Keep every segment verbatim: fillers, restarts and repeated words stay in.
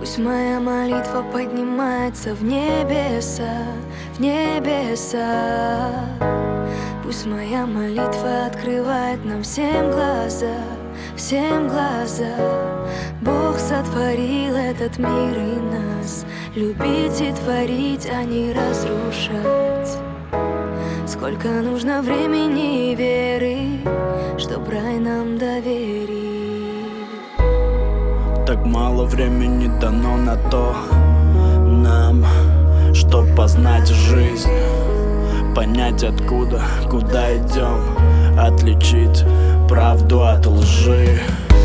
Пусть моя молитва поднимается в небеса, в небеса. Пусть моя молитва открывает нам всем глаза, всем глаза. Бог сотворил этот мир и нас любить и творить, а не разрушать. Сколько нужно времени и веры, чтоб рай нам доверить. Так мало времени дано на то нам, чтоб познать жизнь, понять откуда, куда идем, отличить правду от лжи.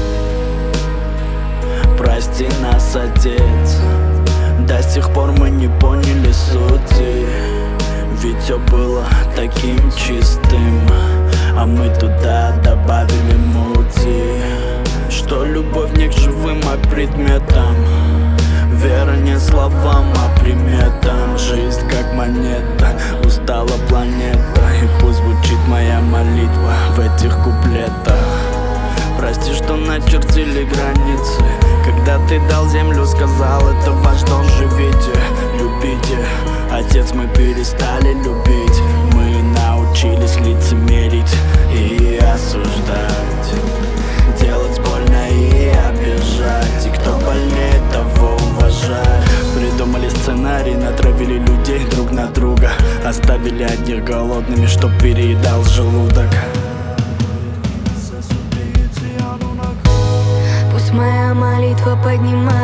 Прости нас, Отец, до сих пор мы не поняли сути. Ведь все было таким чистым, а мы туда добавили мути. Что любовь не к живым, а к предметам, вера не словам, а приметам. Жизнь как монета, устала планета, и пусть звучит моя молитва в этих куплетах. Прости, что начертили границы, когда ты дал землю, сказал, это ваш дом, живите, любите. Отец, мы перестали любить, мы научились лицемерить и осуждать, делать больно и обижать, и кто больнее, того уважать. Придумали сценарий, натравили людей друг на друга, оставили одних голодными, чтоб переедал желудок. Пусть моя молитва поднимает